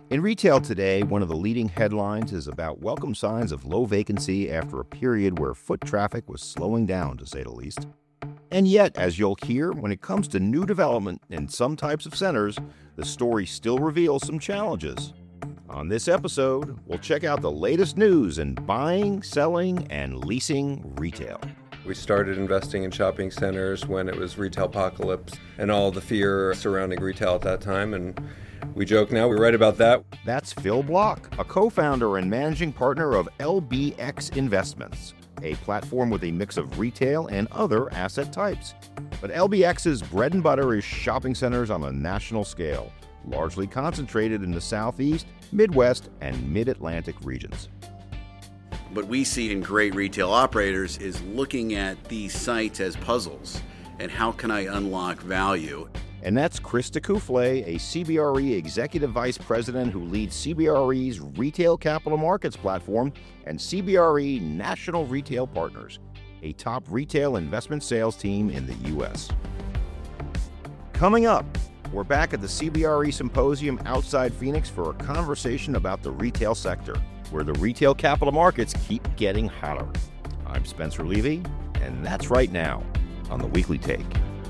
In retail today, one of the leading headlines is about welcome signs of low vacancy after a period where foot traffic was slowing down, to say the least. And yet, as you'll hear, when it comes to new development in some types of centers, the story still reveals some challenges. On this episode, we'll check out the latest news in buying, selling, and leasing retail. We started investing in shopping centers when it was retail apocalypse and all the fear surrounding retail at that time, and we joke now, we write about that. That's Phil Block, a co-founder and managing partner of LBX Investments, a platform with a mix of retail and other asset types. But LBX's bread and butter is shopping centers on a national scale, largely concentrated in the Southeast, Midwest, and Mid-Atlantic regions. What we see in great retail operators is looking at these sites as puzzles and how can I unlock value. And that's Chris DeCoufflet, a CBRE Executive Vice President who leads CBRE's Retail Capital Markets platform and CBRE National Retail Partners, a top retail investment sales team in the U.S. Coming up, we're back at the CBRE Symposium outside Phoenix for a conversation about the retail sector, where the retail capital markets keep getting hotter. I'm Spencer Levy, and that's right now on The Weekly Take.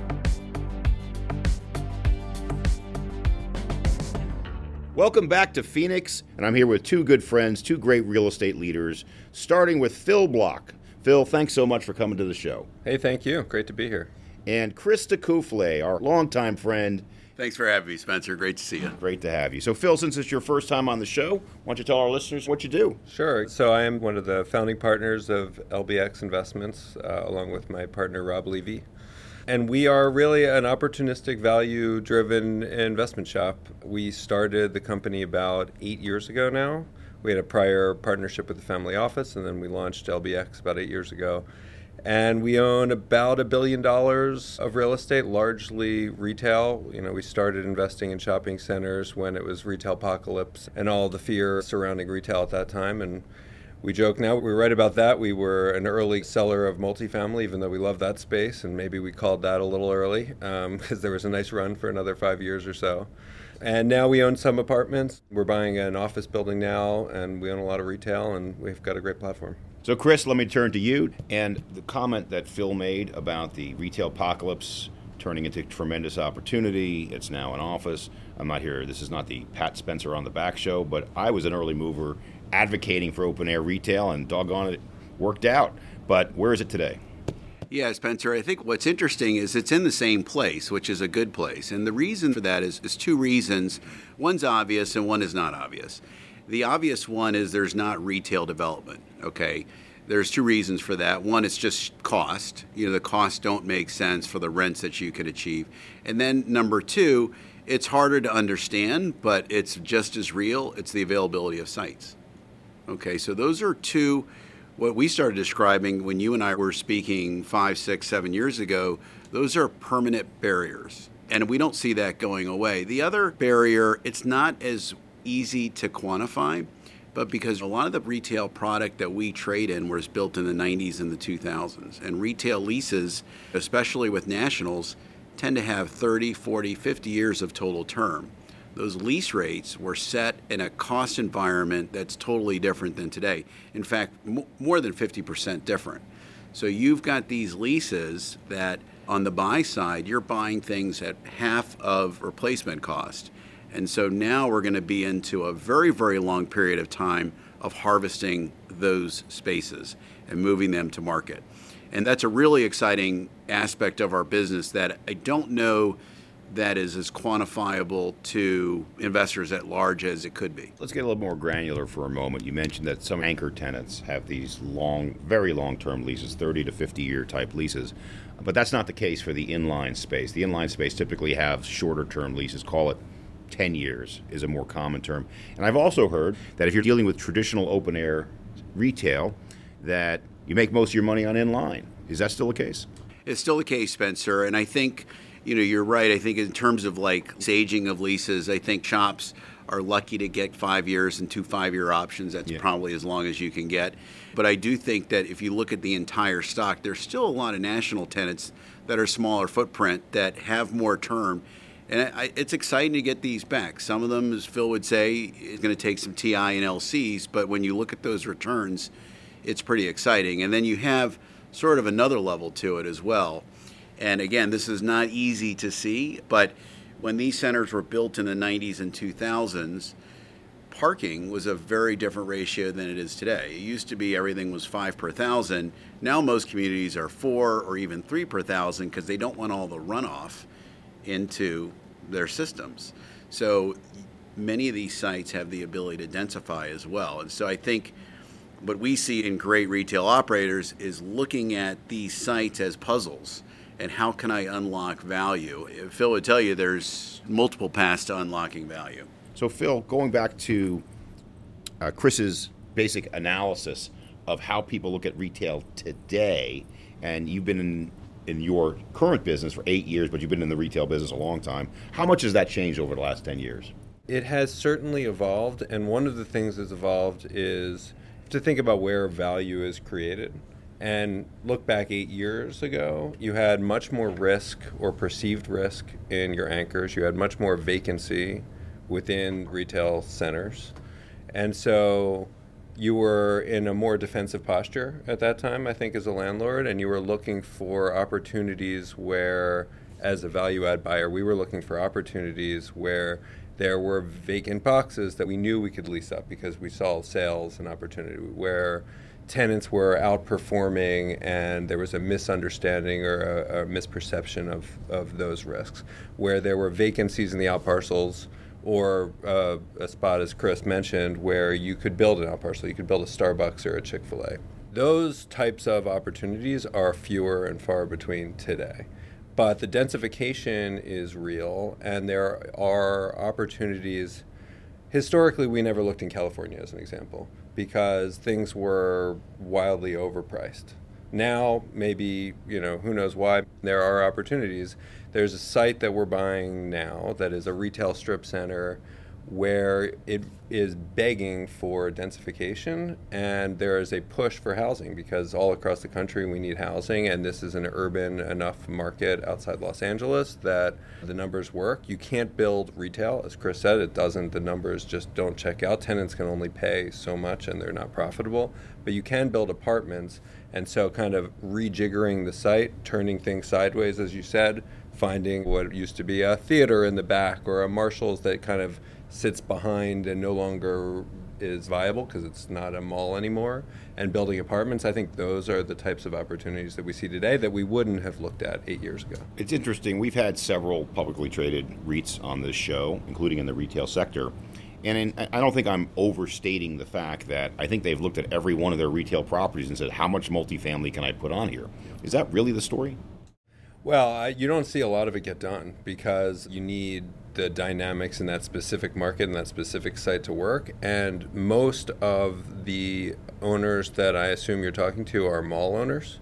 Welcome back to Phoenix, and I'm here with two good friends, two great real estate leaders, starting with Phil Block. Phil, thanks so much for coming to the show. Hey, thank you. Great to be here. And Chris DeCoufflet, our longtime friend. Thanks for having me, Spencer. Great to see you. Great to have you. So, Phil, since it's your first time on the show, why don't you tell our listeners what you do? Sure. So I am one of the founding partners of LBX Investments, along with my partner, Rob Levy. And we are really an opportunistic, value-driven investment shop. We started the company about 8 years ago now. We had a prior partnership with the family office, and then we launched LBX about 8 years ago. And we own about $1 billion of real estate, largely retail. You know, we started investing in shopping centers when it was retail apocalypse and all the fear surrounding retail at that time. And we joke now, we write about that. We were an early seller of multifamily, even though we love that space, and maybe we called that a little early because there was a nice run for another 5 years or so. And now we own some apartments. We're buying an office building now, and we own a lot of retail, and we've got a great platform. So, Chris, let me turn to you. And the comment that Phil made about the retail apocalypse turning into tremendous opportunity, it's now an office. I'm not here, this is not the Pat Spencer on the Back show, but I was an early mover advocating for open-air retail, and doggone it worked out. But where is it today? Yeah, Spencer, I think what's interesting is it's in the same place, which is a good place. And the reason for that is two reasons. One's obvious and one is not obvious. The obvious one is there's not retail development, okay? There's two reasons for that. One is just cost. You know, the costs don't make sense for the rents that you could achieve. And then number two, it's harder to understand, but it's just as real. It's the availability of sites. Okay, so those are two, what we started describing when you and I were speaking 5, 6, 7 years ago, those are permanent barriers. And we don't see that going away. The other barrier, it's not as easy to quantify, but because a lot of the retail product that we trade in was built in the 90s and the 2000s. And retail leases, especially with nationals, tend to have 30, 40, 50 years of total term. Those lease rates were set in a cost environment that's totally different than today. In fact, more than 50% different. So you've got these leases that on the buy side, you're buying things at half of replacement cost. And so now we're going to be into a very, very long period of time of harvesting those spaces and moving them to market. And that's a really exciting aspect of our business that I don't know that is as quantifiable to investors at large as it could be. Let's get a little more granular for a moment. You mentioned that some anchor tenants have these long, very long-term leases, 30 to 50-year type leases, but that's not the case for the inline space. The inline space typically have shorter-term leases, call it 10 years is a more common term. And I've also heard that if you're dealing with traditional open-air retail, that you make most of your money on inline. Is that still the case? It's still the case, Spencer, and I think you're right. I think in terms of like aging of leases, I think shops are lucky to get 5 years and 2 5-year options. That's probably as long as you can get. But I do think that if you look at the entire stock, there's still a lot of national tenants that are smaller footprint that have more term. And it's exciting to get these back. Some of them, as Phil would say, is going to take some TI and LCs, but when you look at those returns, it's pretty exciting. And then you have sort of another level to it as well. And again, this is not easy to see, but when these centers were built in the 90s and 2000s, parking was a very different ratio than it is today. It used to be everything was 5 per 1,000. Now most communities are 4 or even 3 per 1,000 because they don't want all the runoff into their systems. So many of these sites have the ability to densify as well. And so I think what we see in great retail operators is looking at these sites as puzzles and how can I unlock value. Phil would tell you there's multiple paths to unlocking value. So Phil, going back to Chris's basic analysis of how people look at retail today, and you've been in your current business for 8 years, but you've been in the retail business a long time. How much has that changed over the last 10 years? It has certainly evolved, and one of the things that's evolved is to think about where value is created. And look back 8 years ago, you had much more risk or perceived risk in your anchors. You had much more vacancy within retail centers. And so you were in a more defensive posture at that time, I think, as a landlord, and you were looking for opportunities where, as a value-add buyer, we were looking for opportunities where there were vacant boxes that we knew we could lease up because we saw sales and opportunity, where tenants were outperforming and there was a misunderstanding or a misperception of those risks, where there were vacancies in the outparcels, or a spot, as Chris mentioned, where you could build an outparcel. You could build a Starbucks or a Chick-fil-A. Those types of opportunities are fewer and far between today. But the densification is real, and there are opportunities. Historically, we never looked in California as an example because things were wildly overpriced. Now, maybe, who knows why, there are opportunities. There's a site that we're buying now that is a retail strip center where it is begging for densification, and there is a push for housing because all across the country we need housing, and this is an urban enough market outside Los Angeles that the numbers work. You can't build retail, as Chris said, the numbers just don't check out. Tenants can only pay so much and they're not profitable, but you can build apartments. And so kind of rejiggering the site, turning things sideways, as you said, finding what used to be a theater in the back or a Marshall's that kind of sits behind and no longer is viable because it's not a mall anymore, and building apartments. I think those are the types of opportunities that we see today that we wouldn't have looked at 8 years ago. It's interesting. We've had several publicly traded REITs on this show, including in the retail sector. And I don't think I'm overstating the fact that I think they've looked at every one of their retail properties and said, how much multifamily can I put on here? Is that really the story? Well, you don't see a lot of it get done because you need the dynamics in that specific market and that specific site to work. And most of the owners that I assume you're talking to are mall owners.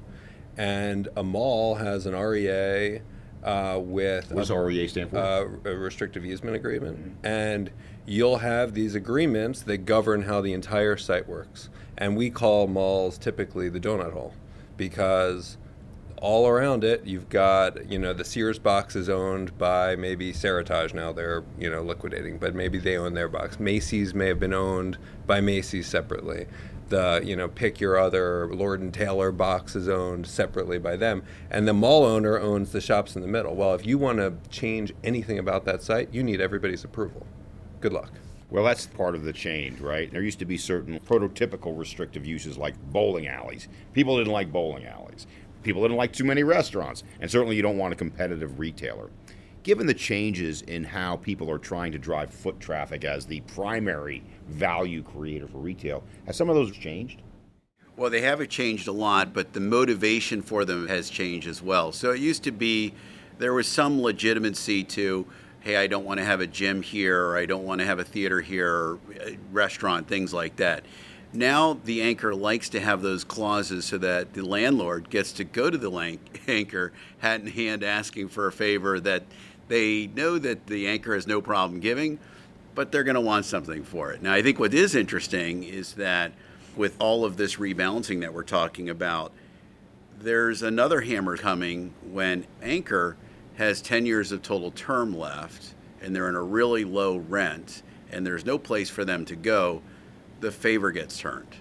And a mall has an REA with... What does REA stand for? A restrictive easement agreement. Mm-hmm. And you'll have these agreements that govern how the entire site works. And we call malls typically the donut hole because all around it, you've got, the Sears box is owned by maybe Seritage now. They're, liquidating, but maybe they own their box. Macy's may have been owned by Macy's separately. The, pick your other Lord & Taylor box is owned separately by them. And the mall owner owns the shops in the middle. Well, if you want to change anything about that site, you need everybody's approval. Good luck. Well, that's part of the change, right? There used to be certain prototypical restrictive uses like bowling alleys. People didn't like bowling alleys. People didn't like too many restaurants. And certainly you don't want a competitive retailer. Given the changes in how people are trying to drive foot traffic as the primary value creator for retail, has some of those changed? Well, they haven't changed a lot, but the motivation for them has changed as well. So it used to be there was some legitimacy to, hey, I don't want to have a gym here, or I don't want to have a theater here, or a restaurant, things like that. Now the anchor likes to have those clauses so that the landlord gets to go to the anchor hat in hand asking for a favor that they know that the anchor has no problem giving, but they're going to want something for it. Now, I think what is interesting is that with all of this rebalancing that we're talking about, there's another hammer coming when anchor has 10 years of total term left and they're in a really low rent and there's no place for them to go, the favor gets turned.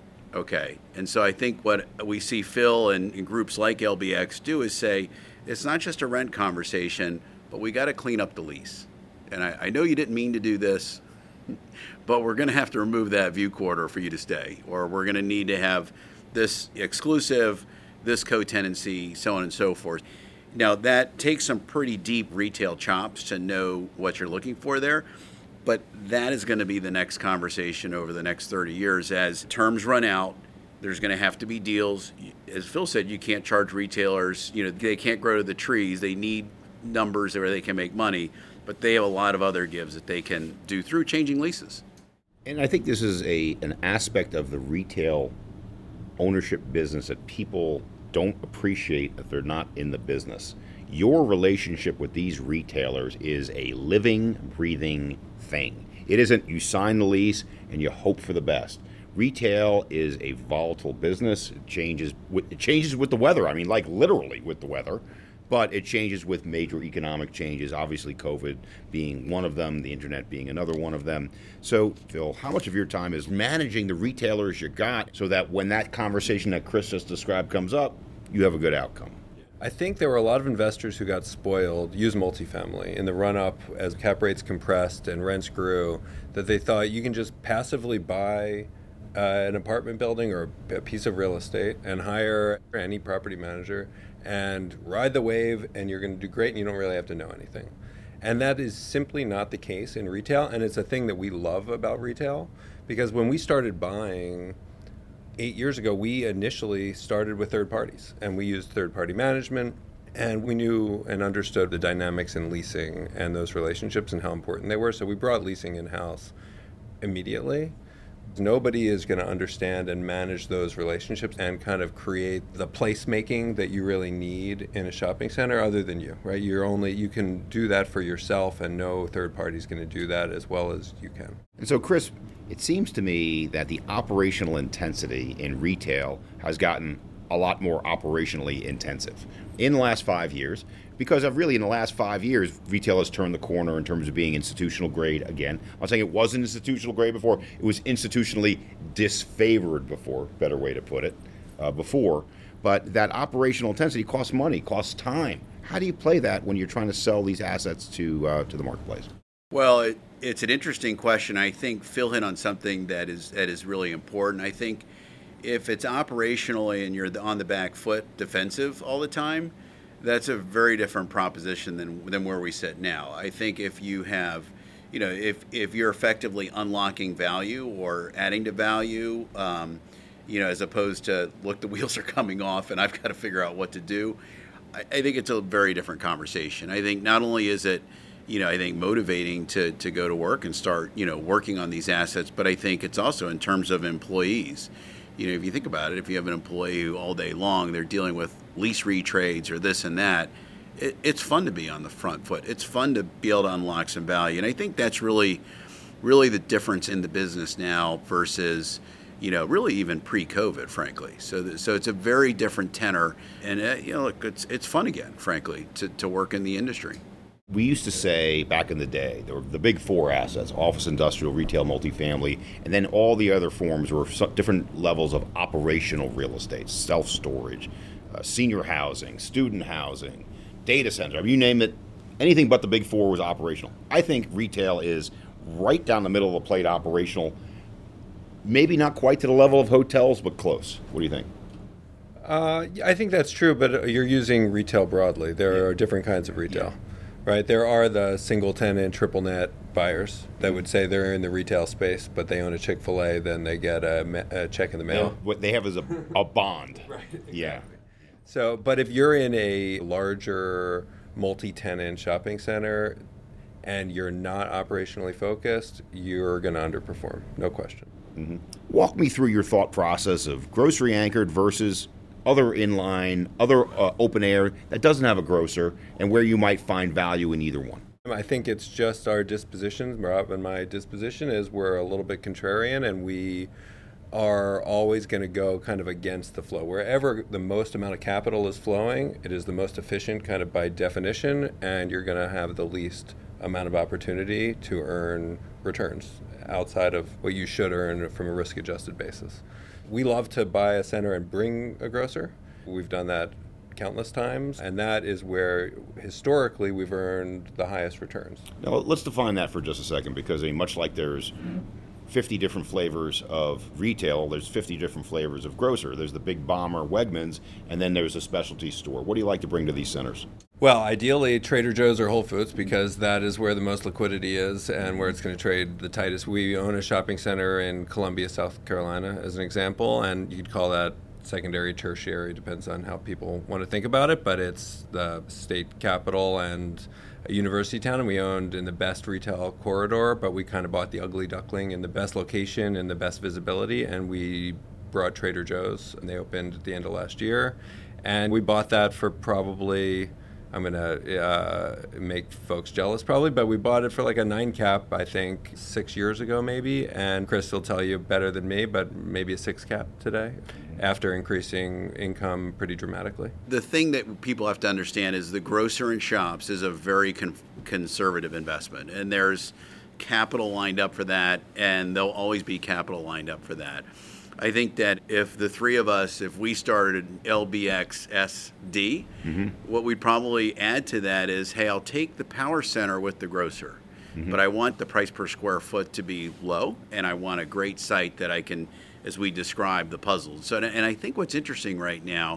Okay. And so I think what we see Phil and groups like LBX do is say, it's not just a rent conversation, but we got to clean up the lease. And I know you didn't mean to do this, but we're going to have to remove that view quarter for you to stay, or we're going to need to have this exclusive, this co-tenancy, so on and so forth. Now, that takes some pretty deep retail chops to know what you're looking for there, but that is going to be the next conversation over the next 30 years. As terms run out, there's going to have to be deals. As Phil said, you can't charge retailers, they can't grow to the trees. They need numbers where they can make money, but they have a lot of other gives that they can do through changing leases. And I think this is an aspect of the retail ownership business that people don't appreciate if they're not in the business. Your relationship with these retailers is a living, breathing thing. It isn't you sign the lease and you hope for the best. Retail is a volatile business. It changes with the weather. I mean, like literally with the weather. But it changes with major economic changes, obviously COVID being one of them, the internet being another one of them. So, Phil, how much of your time is managing the retailers you got so that when that conversation that Chris just described comes up, you have a good outcome? I think there were a lot of investors who got spoiled, used multifamily in the run-up as cap rates compressed and rents grew, that they thought you can just passively buy an apartment building or a piece of real estate and hire any property manager and ride the wave, and you're going to do great, and you don't really have to know anything. And that is simply not the case in retail, and it's a thing that we love about retail, because when we started buying 8 years ago, we initially started with third parties, and we used third-party management, and we knew and understood the dynamics in leasing and those relationships and how important they were, so we brought leasing in-house immediately. Nobody is going to understand and manage those relationships and kind of create the placemaking that you really need in a shopping center other than you, right? You can do that for yourself, and no third party is going to do that as well as you can. And so, Chris, it seems to me that the operational intensity in retail has gotten a lot more operationally intensive in the last 5 years, because in the last 5 years, retail has turned the corner in terms of being institutional grade again. I'm saying it wasn't institutional grade before. It was institutionally disfavored before, better way to put it, before. But that operational intensity costs money, costs time. How do you play that when you're trying to sell these assets to the marketplace? Well, it's an interesting question. I think Phil hit on something that is really important. I think if it's operationally and you're on the back foot defensive all the time, that's a very different proposition than where we sit now. I think if you have, if you're effectively unlocking value or adding to value, as opposed to, look, the wheels are coming off and I've got to figure out what to do, I think it's a very different conversation. I think not only is it, I think motivating to go to work and start, working on these assets, but I think it's also in terms of employees. If you think about it, if you have an employee who all day long they're dealing with lease retrades or this and that, it's fun to be on the front foot. It's fun to be able to unlock some value. And I think that's really the difference in the business now versus, really even pre-COVID, frankly. So it's a very different tenor. And, look, it's fun again, frankly, to work in the industry. We used to say back in the day, there were the big four assets: office, industrial, retail, multifamily, and then all the other forms were different levels of operational real estate: self-storage, senior housing, student housing, data center. I mean, you name it, anything but the big four was operational. I think retail is right down the middle of the plate operational, maybe not quite to the level of hotels, but close. What do you think? I think that's true, but you're using retail broadly. There are different kinds of retail. Yeah. Right, there are the single tenant, triple net buyers that would say they're in the retail space, but they own a Chick-fil-A, then they get a check in the mail. What they have is a bond. Right, exactly. Yeah. So, but if you're in a larger multi-tenant shopping center and you're not operationally focused, you're going to underperform, no question. Mm-hmm. Walk me through your thought process of grocery anchored versus other inline, other open air that doesn't have a grocer, and where you might find value in either one. I think it's just our disposition. Rob and my disposition is we're a little bit contrarian, and we are always going to go kind of against the flow. Wherever the most amount of capital is flowing, it is the most efficient kind of by definition, and you're going to have the least amount of opportunity to earn returns outside of what you should earn from a risk-adjusted basis. We love to buy a center and bring a grocer. We've done that countless times, and that is where historically we've earned the highest returns. Now let's define that for just a second, because much like there's 50 different flavors of retail, there's 50 different flavors of grocer. There's the big bomber Wegmans, and then there's a specialty store. What do you like to bring to these centers? Well, ideally Trader Joe's or Whole Foods, because that is where the most liquidity is and where it's going to trade the tightest. We own a shopping center in Columbia, South Carolina, as an example, and you could call that secondary, tertiary, depends on how people want to think about it, but it's the state capital and a university town, and we owned in the best retail corridor, but we kind of bought the ugly duckling in the best location and the best visibility, and we brought Trader Joe's, and they opened at the end of last year, and we bought that for probably, I'm going to make folks jealous probably, but we bought it for like a 9 cap, I think, 6 years ago maybe, and Chris will tell you better than me, but maybe a 6 cap today, after increasing income pretty dramatically. The thing that people have to understand is the grocer and shops is a very conservative investment, and there's capital lined up for that, and there'll always be capital lined up for that. I think that if the three of us, if we started LBXSD, what we'd probably add to that is, hey, I'll take the power center with the grocer, but I want the price per square foot to be low, and I want a great site that I can, as we described, the puzzles. So, and I think what's interesting right now,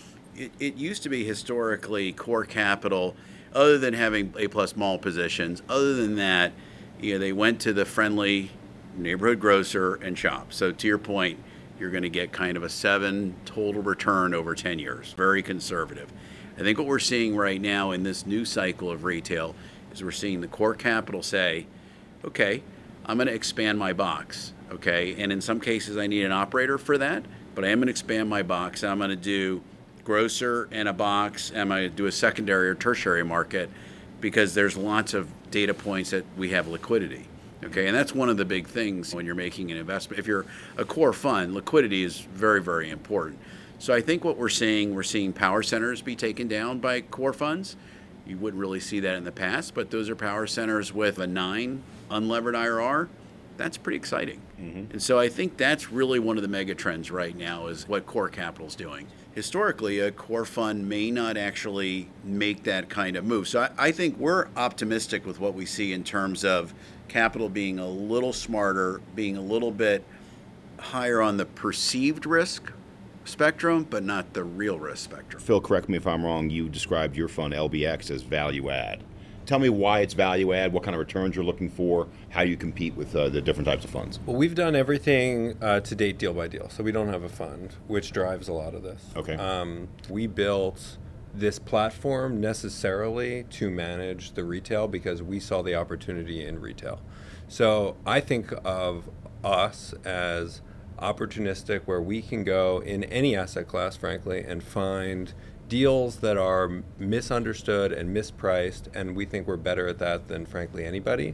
it used to be historically core capital, other than having A+ mall positions, other than that, they went to the friendly neighborhood grocer and shop. So to your point, you're going to get kind of a 7 total return over 10 years. Very conservative. I think what we're seeing right now in this new cycle of retail is we're seeing the core capital say, okay, I'm going to expand my box. Okay, and in some cases I need an operator for that, but I am going to expand my box. I'm going to do grocer and a box, and I'm going to do a secondary or tertiary market, because there's lots of data points that we have liquidity. Okay, and that's one of the big things when you're making an investment. If you're a core fund, liquidity is very, very important. So I think what we're seeing power centers be taken down by core funds. You wouldn't really see that in the past, but those are power centers with a 9 unlevered IRR. That's pretty exciting. And so I think that's really one of the mega trends right now is what core capital is doing. Historically, a core fund may not actually make that kind of move. So I think we're optimistic with what we see in terms of capital being a little smarter, being a little bit higher on the perceived risk spectrum, but not the real risk spectrum. Phil, correct me if I'm wrong, you described your fund, LBX, as value add. Tell me why it's value add, what kind of returns you're looking for, how you compete with the different types of funds. Well, we've done everything to date deal by deal, so we don't have a fund, which drives a lot of this. Okay. We built this platform necessarily to manage the retail because we saw the opportunity in retail. So I think of us as opportunistic, where we can go in any asset class, frankly, and find deals that are misunderstood and mispriced, and we think we're better at that than, frankly, anybody.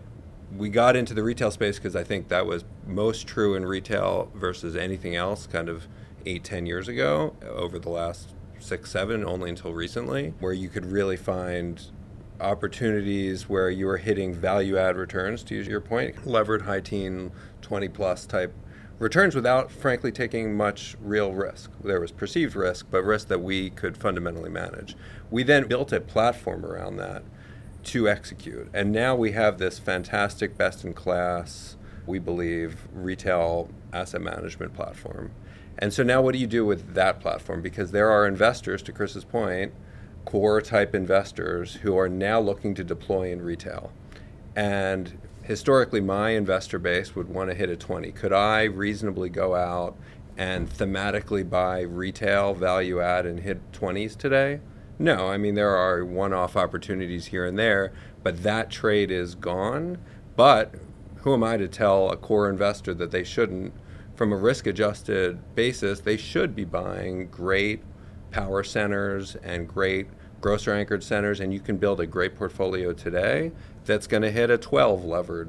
We got into the retail space because I think that was most true in retail versus anything else kind of 8-10 years ago. Over the last 6-7, only until recently, where you could really find opportunities where you were hitting value add returns, to use your point, levered high teen 20 plus type returns without, frankly, taking much real risk. There was perceived risk, but risk that we could fundamentally manage. We then built a platform around that to execute. And now we have this fantastic, best-in-class, we believe, retail asset management platform. And so now what do you do with that platform? Because there are investors, to Chris's point, core-type investors who are now looking to deploy in retail. And historically, my investor base would want to hit a 20. Could I reasonably go out and thematically buy retail value add and hit 20s today? No, I mean, there are one-off opportunities here and there, but that trade is gone. But who am I to tell a core investor that they shouldn't? From a risk-adjusted basis, they should be buying great power centers and great grocer-anchored centers, and you can build a great portfolio today that's going to hit a 12 levered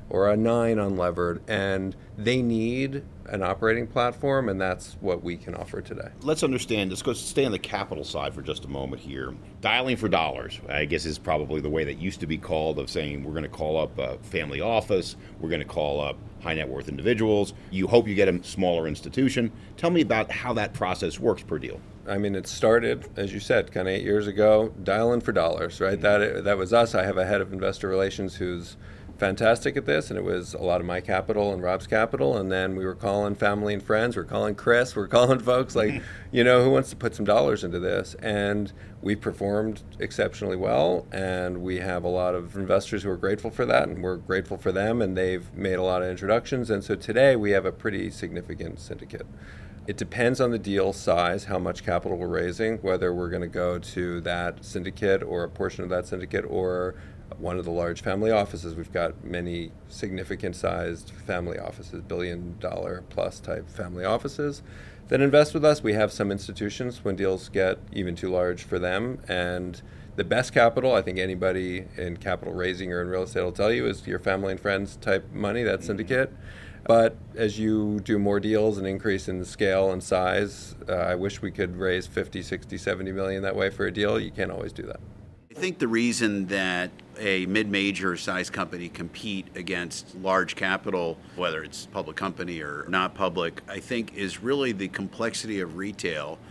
or a 9 unlevered, and they need an operating platform, and that's what we can offer today. Let's understand, let's go stay on the capital side for just a moment here. Dialing for dollars, I guess, is probably the way that used to be called, of saying we're going to call up a family office, we're going to call up high net worth individuals. You hope you get a smaller institution. Tell me about how that process works per deal. I mean, it started, as you said, kind of 8 years ago, dialing for dollars, right? That was us. I have a head of investor relations who's fantastic at this, and it was a lot of my capital and Rob's capital, and then we were calling family and friends, we're calling Chris, we're calling folks like, who wants to put some dollars into this? And we performed exceptionally well, and we have a lot of investors who are grateful for that, and we're grateful for them, and they've made a lot of introductions, and so today we have a pretty significant syndicate. It depends on the deal size, how much capital we're raising, whether we're going to go to that syndicate or a portion of that syndicate or one of the large family offices. We've got many significant sized family offices, $1 billion plus type family offices that invest with us. We have some institutions when deals get even too large for them. And the best capital, I think anybody in capital raising or in real estate will tell you, is your family and friends type money, that syndicate. But as you do more deals and increase in the scale and size, I wish we could raise 50, 60, 70 million that way for a deal. You can't always do that. I think the reason that a mid-major size company compete against large capital, whether it's public company or not public, I think is really the complexity of retail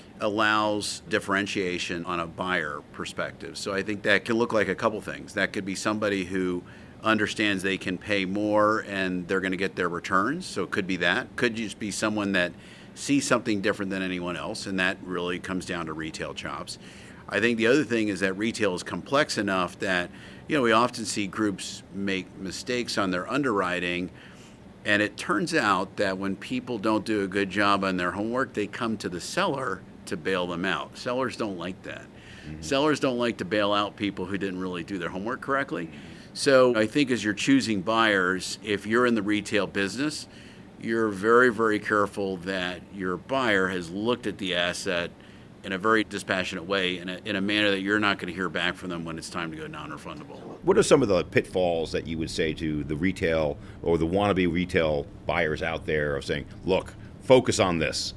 allows differentiation on a buyer perspective. So I think that can look like a couple things. That could be somebody who understands they can pay more and they're going to get their returns. So it could be that. Could just be someone that sees something different than anyone else, and that really comes down to retail chops. I think the other thing is that retail is complex enough that, we often see groups make mistakes on their underwriting, and it turns out that when people don't do a good job on their homework, they come to the seller to bail them out. Sellers don't like that. Mm-hmm. Sellers don't like to bail out people who didn't really do their homework correctly. So I think as you're choosing buyers, if you're in the retail business, you're very, very careful that your buyer has looked at the asset in a very dispassionate way, in a manner that you're not going to hear back from them when it's time to go non-refundable. What are some of the pitfalls that you would say to the retail or the wannabe retail buyers out there of saying, look, focus on this?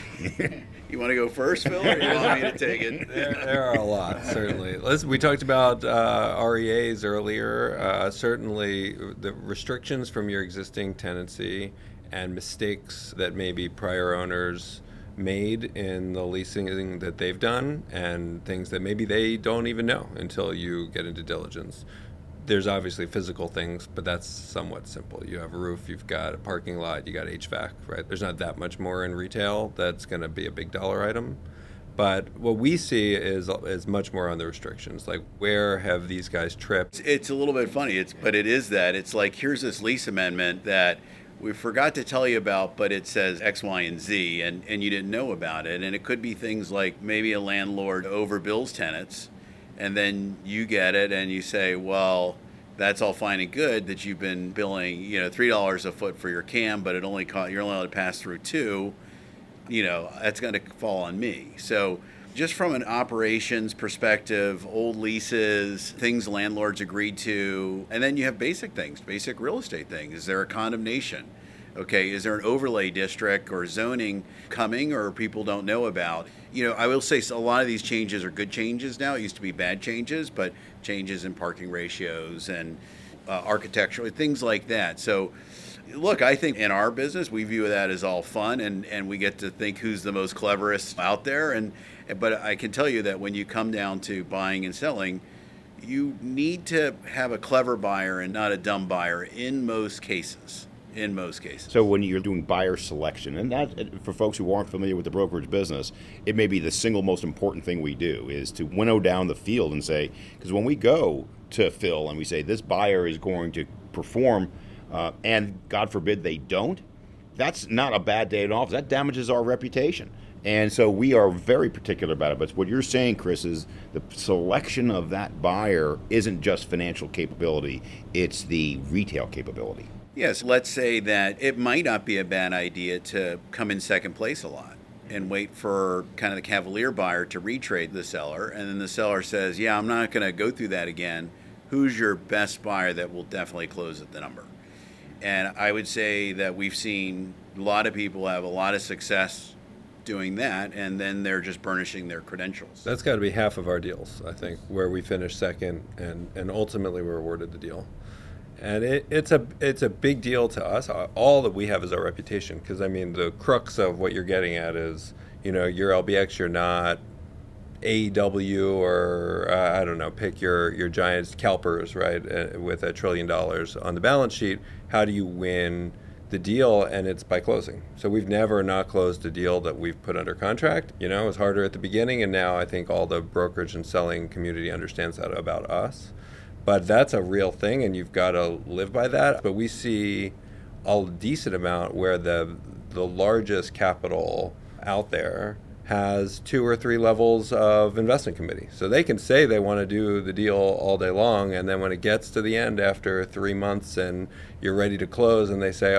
You want to go first, Phil, or you want me to take it? There are a lot, certainly. We talked about REAs earlier. Certainly, the restrictions from your existing tenancy and mistakes that maybe prior owners made in the leasing that they've done, and things that maybe they don't even know until you get into diligence. There's obviously physical things, but that's somewhat simple. You have a roof, you've got a parking lot, you got HVAC, right? There's not that much more in retail that's going to be a big dollar item. But what we see is much more on the restrictions. Like, where have these guys tripped? It's a little bit funny, but it is that. It's like, here's this lease amendment that we forgot to tell you about, but it says X, Y, and Z, and you didn't know about it. And it could be things like maybe a landlord overbills tenants, and then you get it and you say, well, that's all fine and good that you've been billing, $3 a foot for your CAM, but you're only allowed to pass through $2. That's going to fall on me. So just from an operations perspective, old leases, things landlords agreed to, and then you have basic things, basic real estate things. Is there a condemnation? Okay, is there an overlay district or zoning coming or people don't know about? I will say a lot of these changes are good changes now. It used to be bad changes, but changes in parking ratios and architectural, things like that. So look, I think in our business, we view that as all fun, and we get to think who's the most cleverest out there. But I can tell you that when you come down to buying and selling, you need to have a clever buyer and not a dumb buyer in most cases. So when you're doing buyer selection, and that, for folks who aren't familiar with the brokerage business, it may be the single most important thing we do is to winnow down the field and say, because when we go to Phil and we say this buyer is going to perform, and God forbid they don't, that's not a bad day at all. That damages our reputation. And so we are very particular about it. But what you're saying, Chris, is the selection of that buyer isn't just financial capability, it's the retail capability. Yes, let's say that it might not be a bad idea to come in second place a lot and wait for kind of the cavalier buyer to retrade the seller. And then the seller says, yeah, I'm not going to go through that again. Who's your best buyer that will definitely close at the number? And I would say that we've seen a lot of people have a lot of success doing that, and then they're just burnishing their credentials. That's got to be half of our deals, I think, where we finish second and ultimately we're awarded the deal. And it's a big deal to us. All that we have is our reputation, because, I mean, the crux of what you're getting at is, you're LBX, you're not AEW or, I don't know, pick your giants, CalPERS, right, with $1 trillion on the balance sheet. How do you win the deal? And it's by closing. So we've never not closed a deal that we've put under contract. It was harder at the beginning, and now I think all the brokerage and selling community understands that about us. But that's a real thing, and you've got to live by that. But we see a decent amount where the largest capital out there has 2 or 3 levels of investment committee. So they can say they want to do the deal all day long, and then when it gets to the end after 3 months and you're ready to close and they say,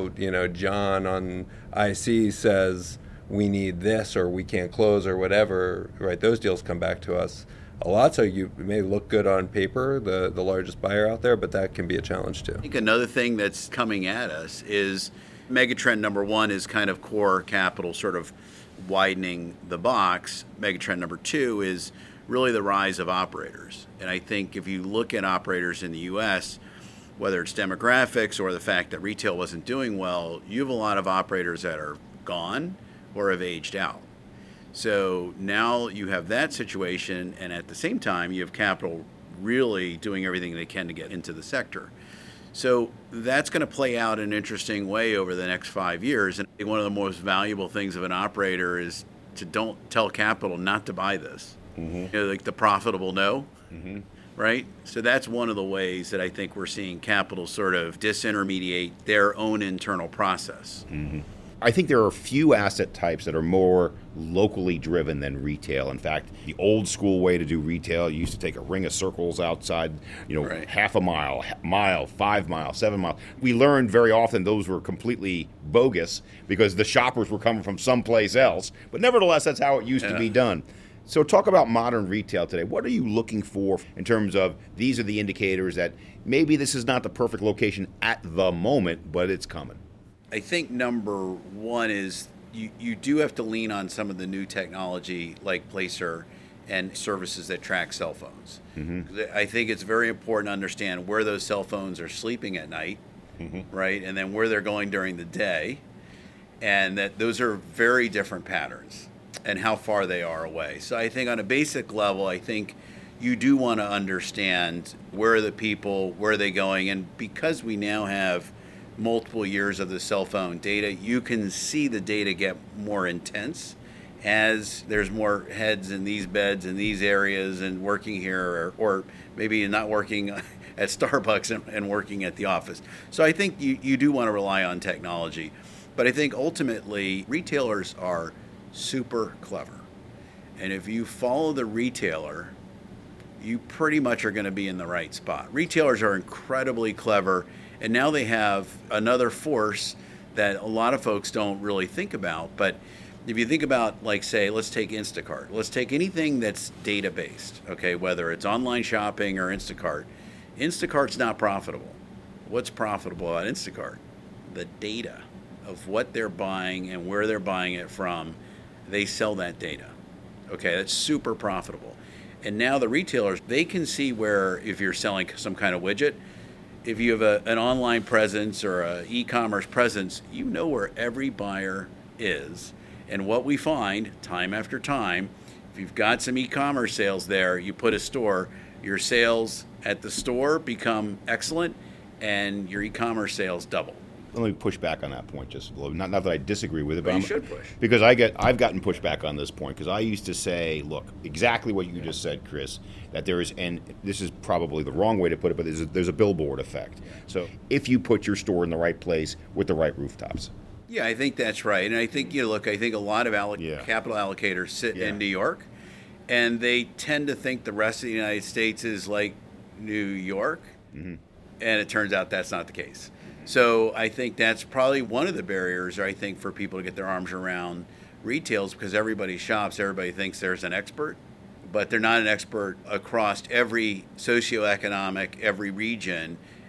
John on IC says we need this or we can't close or whatever, right? Those deals come back to us a lot. So you may look good on paper, the largest buyer out there, but that can be a challenge too. I think another thing that's coming at us is megatrend number 1 is kind of core capital sort of widening the box. Megatrend number 2 is really the rise of operators. And I think if you look at operators in the U.S., whether it's demographics or the fact that retail wasn't doing well, you have a lot of operators that are gone or have aged out. So now you have that situation, and at the same time, you have capital really doing everything they can to get into the sector. So that's going to play out in an interesting way over the next 5 years. And I think one of the most valuable things of an operator is to don't tell capital not to buy this. Mm-hmm. Like the profitable no, mm-hmm. Right? So that's one of the ways that I think we're seeing capital sort of disintermediate their own internal process. Mm-hmm. I think there are a few asset types that are more locally driven than retail. In fact, the old school way to do retail, you used to take a ring of circles outside, right, half a mile, 5 miles, 7 miles. We learned very often those were completely bogus because the shoppers were coming from someplace else. But nevertheless, that's how it used to be done. So talk about modern retail today. What are you looking for in terms of these are the indicators that maybe this is not the perfect location at the moment, but it's coming? I think number 1 is you do have to lean on some of the new technology like Placer and services that track cell phones. Mm-hmm. I think it's very important to understand where those cell phones are sleeping at night, mm-hmm. right, and then where they're going during the day, and that those are very different patterns and how far they are away. So I think on a basic level, I think you do want to understand where are the people, where are they going, and because we now have multiple years of the cell phone data, you can see the data get more intense as there's more heads in these beds in these areas and working here, or maybe not working at Starbucks and working at the office. So I think you do want to rely on technology. But I think ultimately retailers are super clever. And if you follow the retailer, you pretty much are going to be in the right spot. Retailers are incredibly clever. And now they have another force that a lot of folks don't really think about. But if you think about, like, say, let's take Instacart. Let's take anything that's data-based, okay, whether it's online shopping or Instacart. Instacart's not profitable. What's profitable about Instacart? The data of what they're buying and where they're buying it from. They sell that data. Okay, that's super profitable. And now the retailers, they can see where, if you're selling some kind of widget, if you have an online presence or an e-commerce presence, you know where every buyer is. And what we find time after time, if you've got some e-commerce sales there, you put a store, your sales at the store become excellent and your e-commerce sales double. Let me push back on that point just a little. Not that I disagree with it, but you should push. Because I've gotten pushback on this point because I used to say, look, exactly what you just said, Chris, that there is, and this is probably the wrong way to put it, but there's a billboard effect. Yeah. So if you put your store in the right place with the right rooftops. Yeah, I think that's right. And I think, I think a lot of capital allocators sit in New York, and they tend to think the rest of the United States is like New York, mm-hmm. and it turns out that's not the case. So I think that's probably one of the barriers, I think, for people to get their arms around retails, because everybody shops, everybody thinks there's an expert, but they're not an expert across every socioeconomic, every region,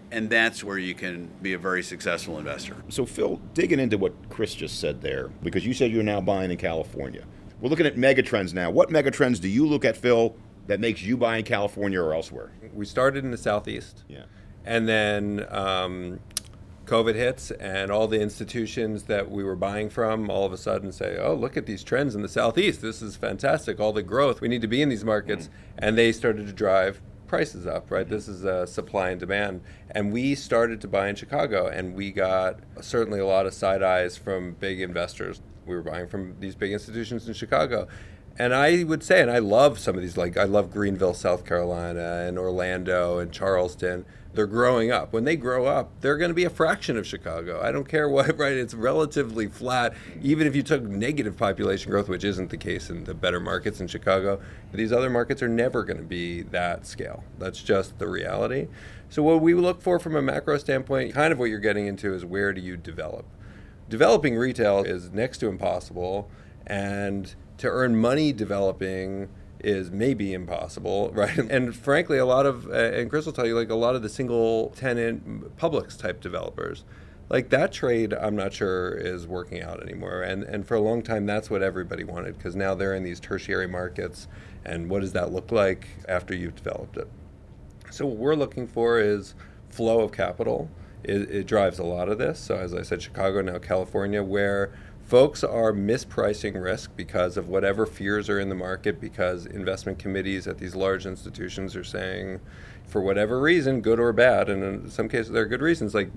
And that's where you can be a very successful investor. So, Phil, digging into what Chris just said there, because you said you're now buying in California. We're looking at mega trends now. What mega trends do you look at, Phil, that makes you buy in California or elsewhere? We started in the Southeast. Yeah. And then COVID hits, and all the institutions that we were buying from all of a sudden say, oh, look at these trends in the Southeast. This is fantastic. All the growth. We need to be in these markets. And they started to drive prices up, right? This is supply and demand. And we started to buy in Chicago, and we got certainly a lot of side eyes from big investors. We were buying from these big institutions in Chicago. And I would say, and I love some of these, like I love Greenville, South Carolina, and Orlando, and Charleston. They're growing up. When they grow up, they're going to be a fraction of Chicago. I don't care what, right? It's relatively flat. Even if you took negative population growth, which isn't the case in the better markets in Chicago, these other markets are never going to be that scale. That's just the reality. So what we look for from a macro standpoint, kind of what you're getting into is where do you develop? Developing retail is next to impossible, and to earn money developing is maybe impossible, right? And frankly, a lot of, and Chris will tell you, like a lot of the single tenant Publix type developers, like that trade, I'm not sure is working out anymore. And for a long time, that's what everybody wanted, because now they're in these tertiary markets. And what does that look like after you've developed it? So what we're looking for is flow of capital. It drives a lot of this. So as I said, Chicago, now California, where folks are mispricing risk because of whatever fears are in the market, because investment committees at these large institutions are saying, for whatever reason, good or bad, and in some cases there are good reasons, like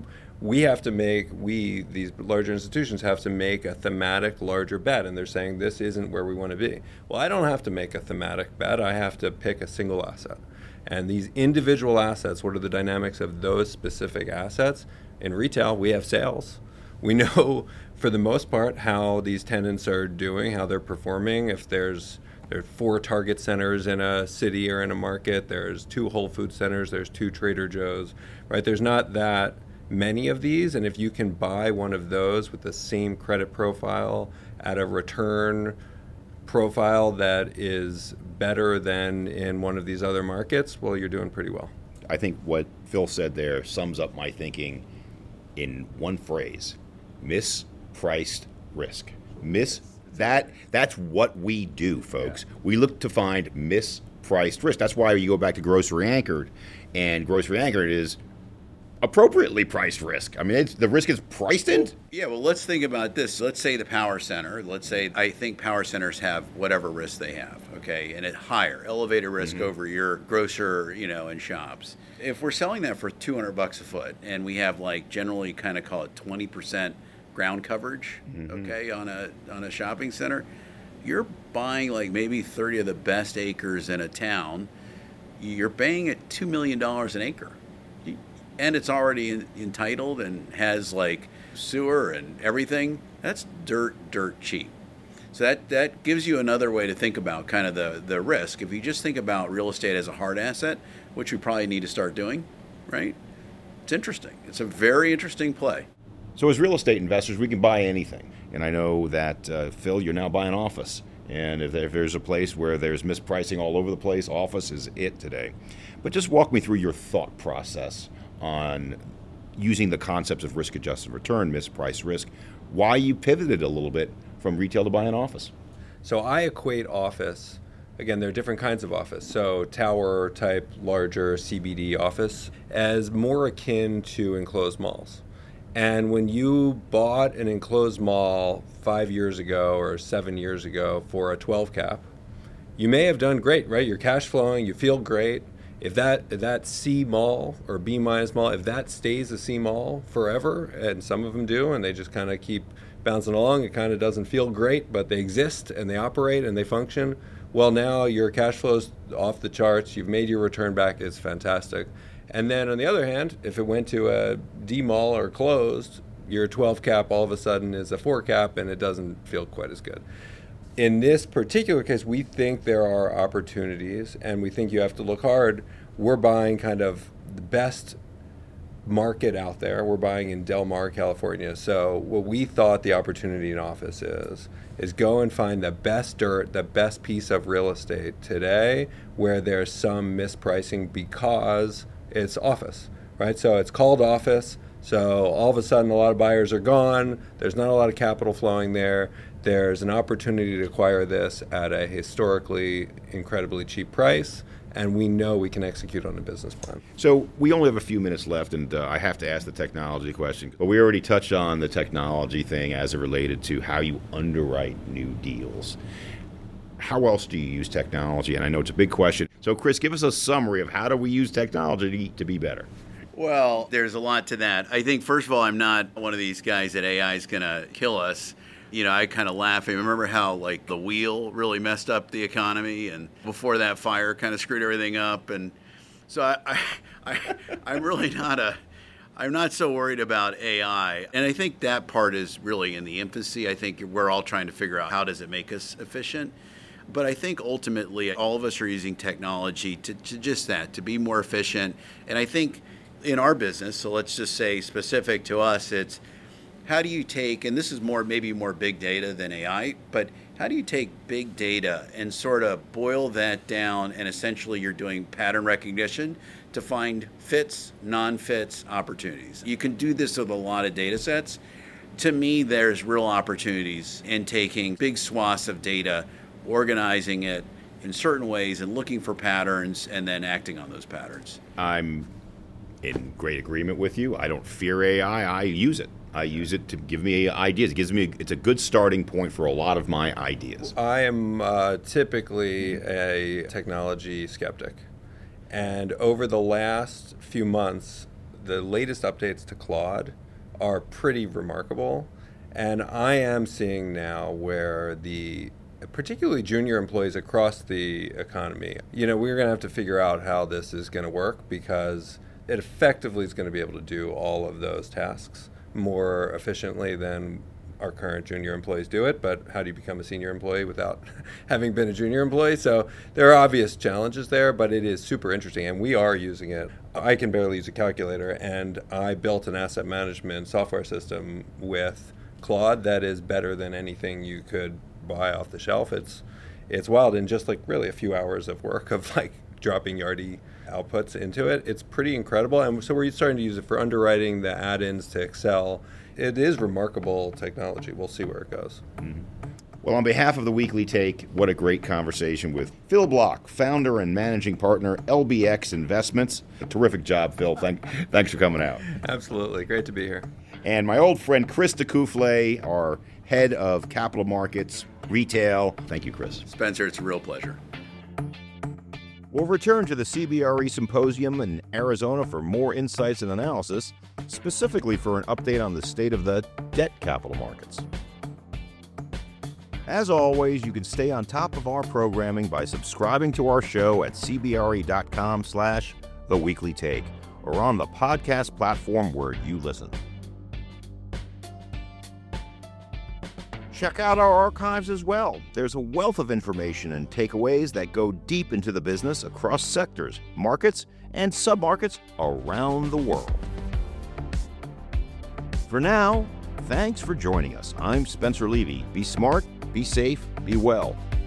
these larger institutions have to make a thematic larger bet, and they're saying this isn't where we want to be. Well, I don't have to make a thematic bet, I have to pick a single asset. And these individual assets, what are the dynamics of those specific assets? In retail, we have sales. We know, for the most part, how these tenants are doing, how they're performing. If there are 4 Target centers in a city or in a market, there's 2 Whole Food centers, there's 2 Trader Joe's, right? There's not that many of these, and if you can buy one of those with the same credit profile at a return profile that is better than in one of these other markets, well, you're doing pretty well. I think what Phil said there sums up my thinking in one phrase: mispriced risk. That's what we do, folks. Yeah. We look to find mispriced risk. That's why you go back to grocery anchored, and grocery anchored is appropriately priced risk. I mean, the risk is priced in. Yeah, well, let's think about this. Let's say the power center. Let's say I think power centers have whatever risk they have, okay, and at higher, elevated risk over your grocer, and shops. If we're selling that for $200 a foot, and we have like generally kind of call it 20% ground coverage, okay, on a shopping center, you're buying like maybe 30 of the best acres in a town. You're paying at $2 million an acre. And it's already entitled and has like sewer and everything. That's dirt cheap. So that gives you another way to think about kind of the risk. If you just think about real estate as a hard asset, which we probably need to start doing, right? It's interesting. It's a very interesting play. So as real estate investors, we can buy anything. And I know that, Phil, you're now buying office. And if there's a place where there's mispricing all over the place, office is it today. But just walk me through your thought process on using the concepts of risk-adjusted return, mispriced risk, why you pivoted a little bit from retail to buying office. So I equate office, again, there are different kinds of office, so tower type, larger CBD office, as more akin to enclosed malls. And when you bought an enclosed mall 5 years ago or 7 years ago for a 12 cap, you may have done great, right? You're cash flowing, you feel great. If that C mall or B minus mall, if that stays a C mall forever, and some of them do, and they just kind of keep bouncing along, it kind of doesn't feel great, but they exist and they operate and they function. Well, now your cash flow's off the charts. You've made your return back. It's fantastic. And then on the other hand, if it went to a D mall or closed, your 12 cap all of a sudden is a 4 cap and it doesn't feel quite as good. In this particular case, we think there are opportunities, and we think you have to look hard. We're buying kind of the best market out there. We're buying in Del Mar, California. So what we thought the opportunity in office is go and find the best dirt, the best piece of real estate today where there's some mispricing because it's office, right? So it's called office. So all of a sudden, a lot of buyers are gone. There's not a lot of capital flowing there. There's an opportunity to acquire this at a historically incredibly cheap price, and we know we can execute on a business plan. So we only have a few minutes left, and I have to ask the technology question. But we already touched on the technology thing as it related to how you underwrite new deals. How else do you use technology? And I know it's a big question. So Chris, give us a summary of how do we use technology to be better? Well, there's a lot to that. I think, first of all, I'm not one of these guys that AI is going to kill us. You know, I kind of laugh. I remember how, like, the wheel really messed up the economy, and before that, fire kind of screwed everything up. And so I'm really I'm not so worried about AI. And I think that part is really in the infancy. I think we're all trying to figure out how does it make us efficient. But I think ultimately all of us are using technology to just that, to be more efficient. And I think in our business, so let's just say specific to us, it's how do you take, and this is maybe more big data than AI, but how do you take big data and sort of boil that down, and essentially you're doing pattern recognition to find fits, non-fits opportunities. You can do this with a lot of data sets. To me, there's real opportunities in taking big swaths of data, organizing it in certain ways and looking for patterns and then acting on those patterns. I'm in great agreement with you. I don't fear AI. I use it. I use it to give me ideas. It's a good starting point for a lot of my ideas. I am typically a technology skeptic. And over the last few months, the latest updates to Claude are pretty remarkable. And I am seeing now where particularly junior employees across the economy, we're going to have to figure out how this is going to work, because it effectively is going to be able to do all of those tasks more efficiently than our current junior employees do it. But how do you become a senior employee without having been a junior employee? So there are obvious challenges there, but it is super interesting, and we are using it. I can barely use a calculator, and I built an asset management software system with Claude that is better than anything you could buy off the shelf. It's wild. In just really a few hours of work of dropping Yardi outputs into it, it's pretty incredible. And so we're starting to use it for underwriting, the add-ins to Excel. It is remarkable technology. We'll see where it goes. Mm-hmm. Well, on behalf of the Weekly Take, what a great conversation with Phil Block, founder and managing partner, LBX Investments. A terrific job, Phil. Thanks for coming out. Absolutely. Great to be here. And my old friend Chris DeCouflet, our head of capital markets, retail. Thank you, Chris. Spencer, it's a real pleasure. We'll return to the CBRE Symposium in Arizona for more insights and analysis, specifically for an update on the state of the debt capital markets. As always, you can stay on top of our programming by subscribing to our show at cbre.com/theweeklytake or on the podcast platform where you listen. Check out our archives as well. There's a wealth of information and takeaways that go deep into the business across sectors, markets, and submarkets around the world. For now, thanks for joining us. I'm Spencer Levy. Be smart, be safe, be well.